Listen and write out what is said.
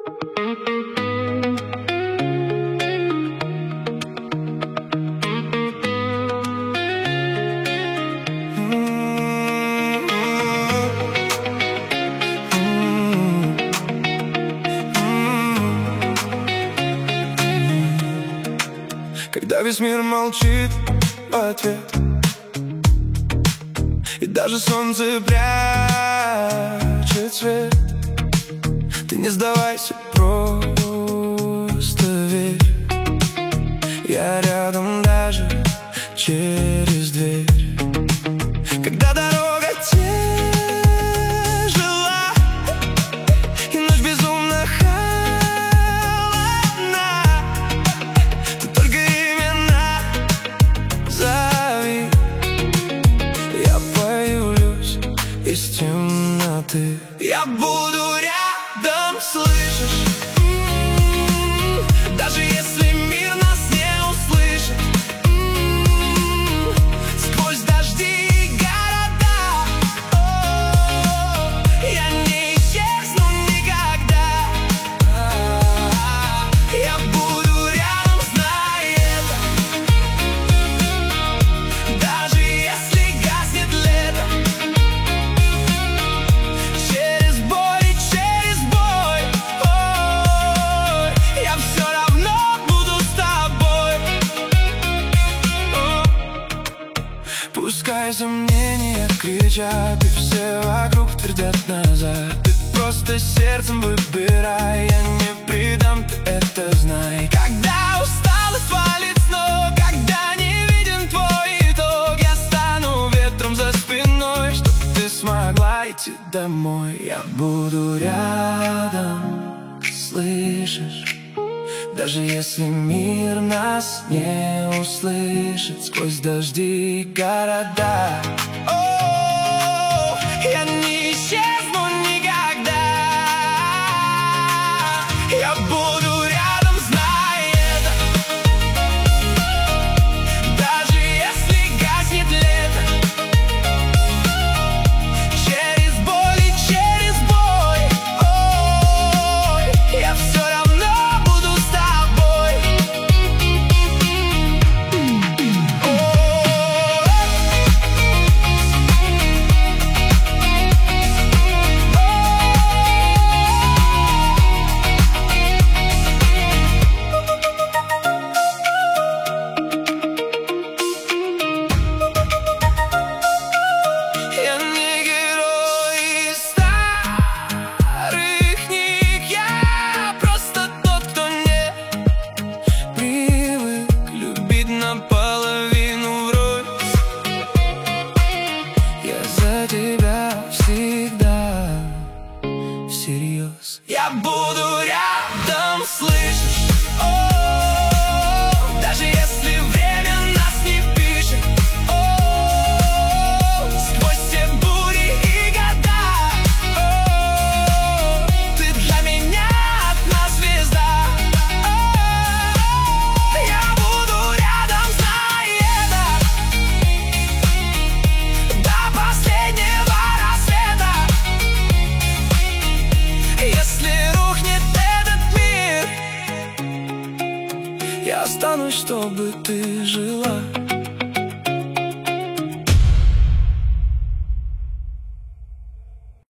Когда весь мир молчит в ответ, и даже солнце прячет свет, ты не сдавайся, просто верь. Я рядом даже через дверь. Когда дорога тяжела и ночь безумно холодна, ты только именно зови. Я появлюсь из темноты. Я буду рядом, слышишь? Даже если мир нас не услышит, сквозь дожди и города, я не исчезну никогда. Я буду рядом, знай это. Даже если гаснет лето, через боль и через бой, я все равно буду с тобой. Пускай сомнения кричат, и все вокруг твердят назад, ты просто сердцем выбирай. Я не предам, ты это знай. Когда усталость валит с ног, когда не виден твой итог, я стану ветром за спиной, чтоб ты смогла идти домой. Я буду рядом, слышишь? Даже если мир нас не услышит, сквозь дожди и города, я не исчезну никогда. Я буду рядом, знай это. Даже если гаснет лето, через боль и через бой, я все равно буду с тобой. Я не герой из старых книг, я просто тот, кто не привык любить наполовину врозь. Я за тебя всегда всерьез. Я буду рядом, слышишь? Даже если время нас не пишет, сквозь все бури и года, ты для меня одна звезда. Я буду рядом, знай это. До последнего рассвета. Если рухнет этот мир, я останусь, чтобы ты жила.